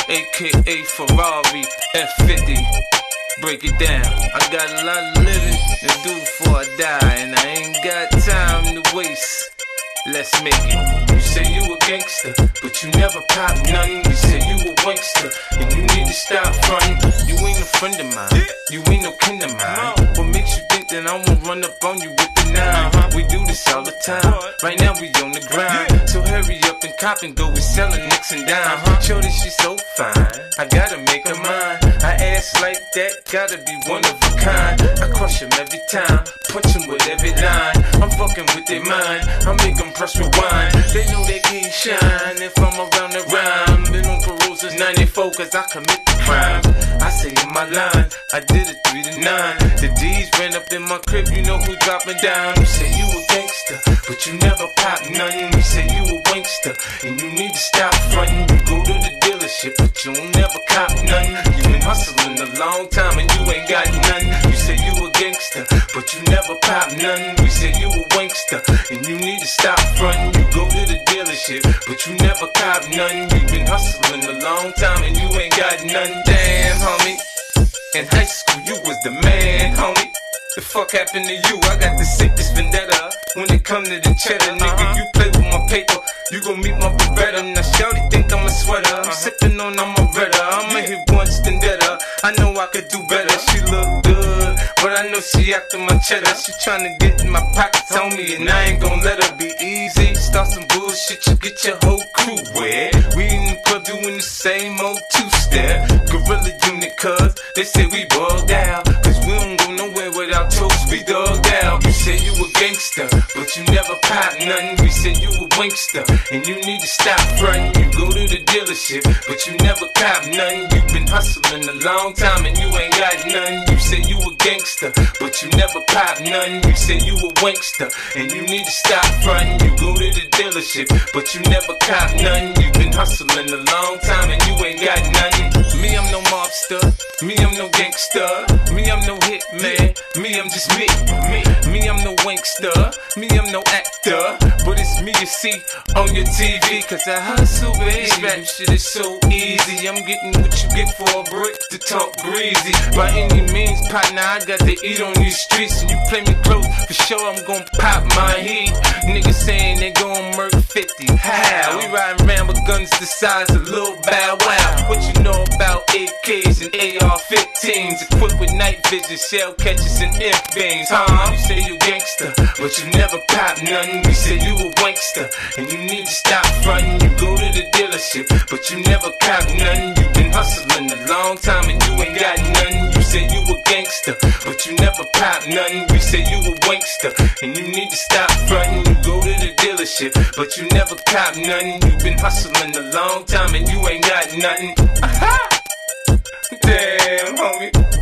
aka Ferrari F50. Break it down. I got a lot of living to do before I die, and I ain't got time to waste. Let's make it. You say you a gangster, but you never pop nothing. You say you a wankster, and you need to stop frontin'. You ain't a friend of mine, you ain't no kin of mine. What makes you think that I won't run up on you with the 9? We do this all the time. Right now we on the grind, so hurry up and cop and go. We sellin' nicks and dimes. Shorty, she's so fine, I gotta make her mine. I ass like that, gotta be one of a kind. I crush him every time, punch him with every line. I'm fucking with their mind, I make them press rewind. They know they can't shine if I'm around the rhyme. Been on parole since 94 cause I commit the crimes. I say in my line, I did it 3 to 9. The D's ran up in my crib, you know who dropping down. You say you a gangster, but you never pop nothing. You say you a wankster, and you need to stop frontin'. You go to the dealership, but you don't never cop nothing. You been hustling a long time and you ain't got nothing. You say you a gangster, but you never pop nothing. We say you a wankster, and you need to stop frontin'. You go to the dealership, but you never cop nothing. You been hustling a long time and you ain't got nothing. Damn, homie, in high school you was the man, homie. The fuck happened to you? I got the sickest vendetta. When it come to the cheddar, nigga, you play with my paper, you gon' meet my Beretta. Now shawty think I'm a sweater, I'm sippin' on Amaretta. I'ma hit once then better. I know I could do better. She look good, but I know she after my cheddar. She tryna get in my pockets on me, and I ain't gon' let her be easy. Start some bullshit, you get your whole crew wet. We in the club doing the same old two-step. Gorilla unit, cuz they say we bugged out, cause we don't go nowhere without toast, we dug out. You say you a gangster, but you never pop nothing. We say you a wankster, and you need to stop frontin'. You go to the dealership, but you never cop nothing. You been hustling a long time and you ain't got nothing. You say you a gangster, but you never pop nothing. You say you a wankster, and you need to stop frontin'. You go to the dealership, but you never cop nothing. You been hustling a long time and you ain't got nothing. Me, I'm no mobster. Me, I'm no gangster. Me, I'm no hitman. Me, I'm just me. Me, I'm no wankster. Me, I'm no actor. But it's me you see on your TV, cause I hustle, baby. Rap shit is so easy. I'm getting what you get for a brick to talk greasy. By any means, partner, I got to eat on these streets. And you play me close, for sure I'm gon' pop my heat. Niggas saying they gon' murk 50. How? We riding around with guns the size of Lil Bow Wow. What you know about AKs and AR-15s? Equipped with night vision, shell catchers and F-beams, huh? You say you gangster, but you never pop nothing. We say you a wankster, and you need to stop frontin'. You go to the dealership, but you never cop nothing. You been hustling a long time and you ain't got nothing. You say you a gangster, but you never pop nothing. We say you a wankster, and you need to stop frontin'. You go to the dealership, but you never cop nothing. You been hustling a long time and you ain't got nothing. Damn, homie.